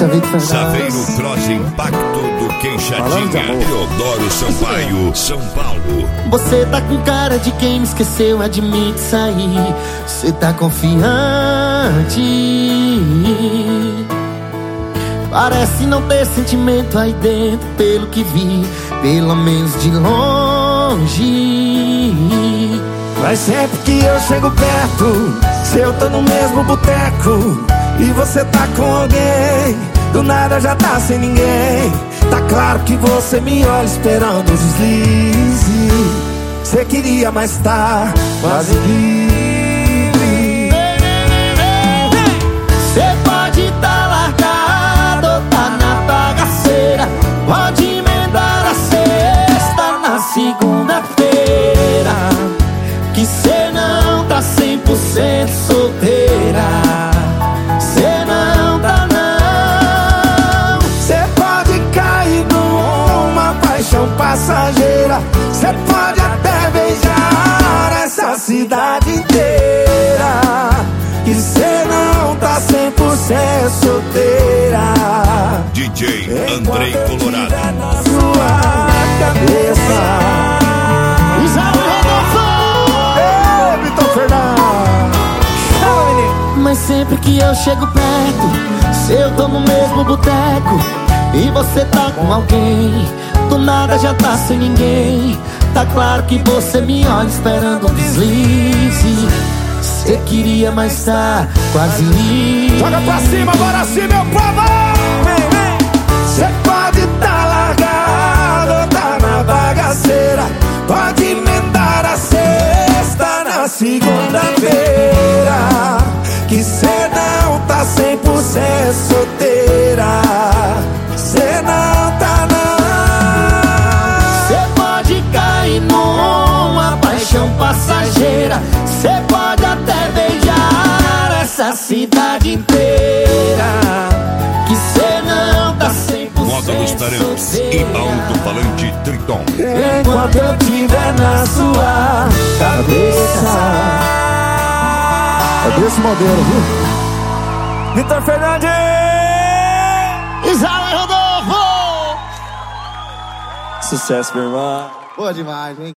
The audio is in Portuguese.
Esse é Vitor Saveiro Fernandes. Cross Impacto do Queixadinha. Teodoro Sampaio, São Paulo. Você tá com cara de quem me esqueceu, admite isso aí. Você tá confiante, parece não ter sentimento aí dentro, pelo que vi, pelo menos de longe. Mas sempre que eu chego perto, se eu tô no mesmo boteco e você tá com alguém, do nada já tá sem ninguém. Tá claro que você me olha esperando o deslize. Você queria, mas tá quase livre. Você pode tá largado ou tá na bagaceira, pode emendar a sexta na segunda-feira, que cê não tá 100% solteira. Cê não tá não. Cê pode cair numa paixão passageira, cê pode até beijar essa cidade inteira, que cê não tá 100% solteira. DJ Andrei Enquanto eu Colorado. tiver na sua cabeça. Mas sempre que eu chego perto, se eu tô no mesmo boteco e você tá com alguém, do nada já tá sem ninguém. Tá claro que você me olha esperando um deslize. Cê queria, mas tá quase livre. Joga pra cima, agora sim, meu povo! Vem, vem! Cê pode tá largado, tá na bagaceira, pode emendar a sexta na segunda-feira, que cê não tá 100% solteira. Cê não tá não. Cê pode cair numa paixão passageira, cê pode até beijar essa cidade inteira, que cê não tá 100% Moda dos Tarantes e alto-falante Triton. Enquanto eu tiver na sua cabeça. É desse modelo, viu? Vitor Fernandes! Israel Rodolfo! Sucesso, meu irmão. Boa demais, hein?